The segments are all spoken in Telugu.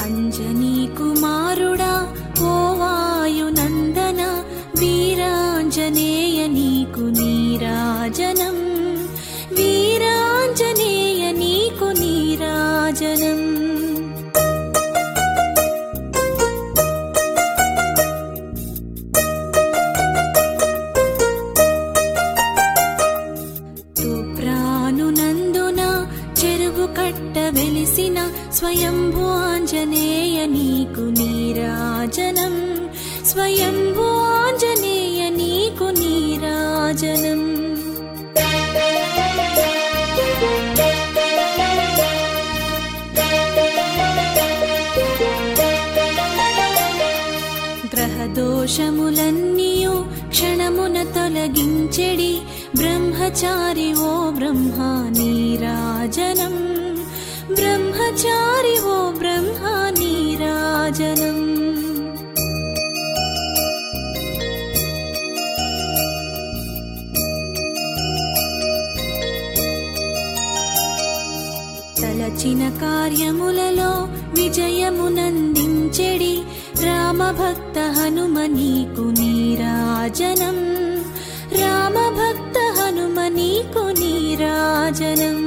అంజనీ కుమారుడా ఓ వాయునందన వీరాంజనేయ నీకు నీరాజనం, వీరాంజనేయ నీకు నీరాజనం. తూప్రానునందున చెరువు కట్ట వెలిసిన స్వయంభూ ఆంజనేయ నీకు నీరాజనం, స్వయంభూ ఆంజనేయ నీకు నీరాజనం. గ్రహదోషములన్నీయు క్షణమున తొలగించెడి బ్రహ్మచారి ఓ బ్రహ్మ నీరాజనం, బ్రహ్మచారి ఓ బ్రహ్మ నీరాజనం. తలచిన కార్యములలో విజయమునందించెడి రామభక్త హనుమ నీకు నీరాజనం, రామభక్త హనుమ నీకు నీరాజనం.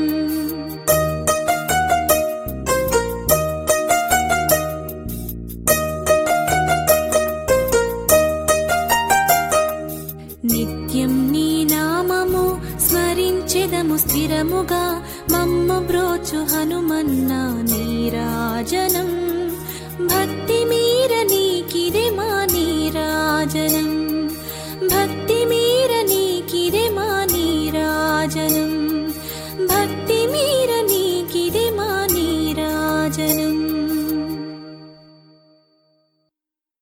నిత్యం నీ నామము స్మరించెదము స్థిరముగా, మమ్మ బ్రోచు హనుమన్న నీరాజనం,